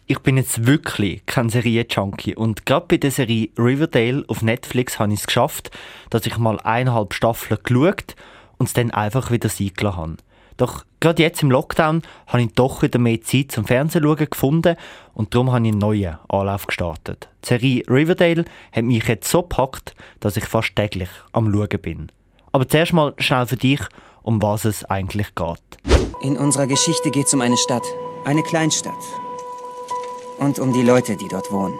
Ich bin jetzt wirklich kein Serien-Junkie und gerade bei der Serie Riverdale auf Netflix habe ich es geschafft, dass ich mal 1,5 Staffeln geschaut und es dann einfach wieder sein gelassen habe. Doch gerade jetzt im Lockdown habe ich doch wieder mehr Zeit zum Fernsehen schauen gefunden und darum habe ich einen neuen Anlauf gestartet. Die Serie Riverdale hat mich jetzt so gepackt, dass ich fast täglich am Schauen bin. Aber zuerst mal schnell für dich, um was es eigentlich geht. In unserer Geschichte geht es um eine Stadt, eine Kleinstadt. Und um die Leute, die dort wohnen.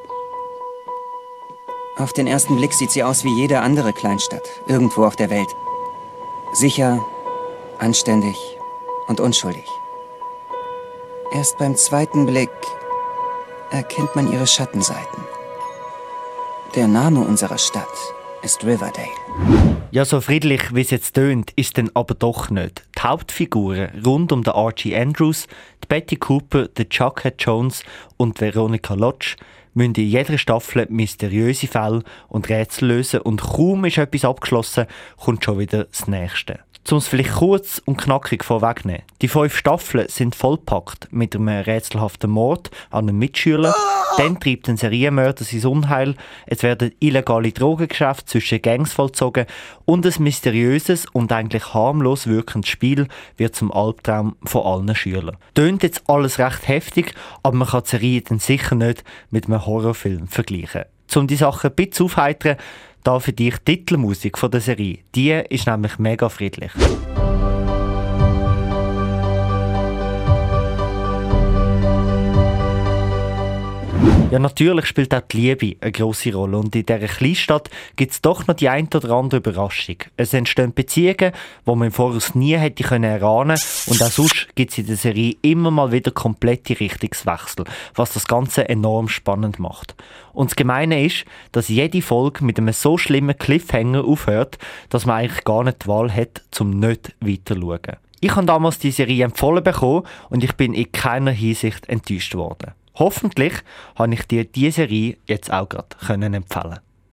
Auf den ersten Blick sieht sie aus wie jede andere Kleinstadt, irgendwo auf der Welt. Sicher, anständig und unschuldig. Erst beim zweiten Blick erkennt man ihre Schattenseiten. Der Name unserer Stadt ist Riverdale. Ja, so friedlich wie es jetzt tönt, ist denn aber doch nicht. Die Hauptfiguren rund um den Archie Andrews, die Betty Cooper, den Jughead Jones und Veronica Lodge müssen in jeder Staffel mysteriöse Fälle und Rätsel lösen und kaum ist etwas abgeschlossen, kommt schon wieder das Nächste. Um es vielleicht kurz und knackig vorwegzunehmen. Die 5 Staffeln sind vollpackt mit einem rätselhaften Mord an einem Mitschüler. Dann treibt ein Serienmörder sein Unheil. Es werden illegale Drogengeschäfte zwischen Gangs vollzogen. Und ein mysteriöses und eigentlich harmlos wirkendes Spiel wird zum Albtraum von allen Schülern. Tönt jetzt alles recht heftig, aber man kann die Serie dann sicher nicht mit einem Horrorfilm vergleichen. Um die Sachen ein bisschen aufzuheitern, da für dich die Titelmusik von der Serie. Die ist nämlich mega friedlich. Ja, natürlich spielt auch die Liebe eine grosse Rolle und in dieser Kleinstadt gibt es doch noch die ein oder andere Überraschung. Es entstehen Beziehungen, die man im Voraus nie hätte erahnen können und auch sonst gibt es in der Serie immer mal wieder komplette Richtungswechsel, was das Ganze enorm spannend macht. Und das Gemeine ist, dass jede Folge mit einem so schlimmen Cliffhanger aufhört, dass man eigentlich gar nicht die Wahl hat, um nicht weiter zu schauen. Ich habe damals die Serie empfohlen bekommen und ich bin in keiner Hinsicht enttäuscht worden. Hoffentlich habe ich dir diese Serie jetzt auch gerade empfehlen können.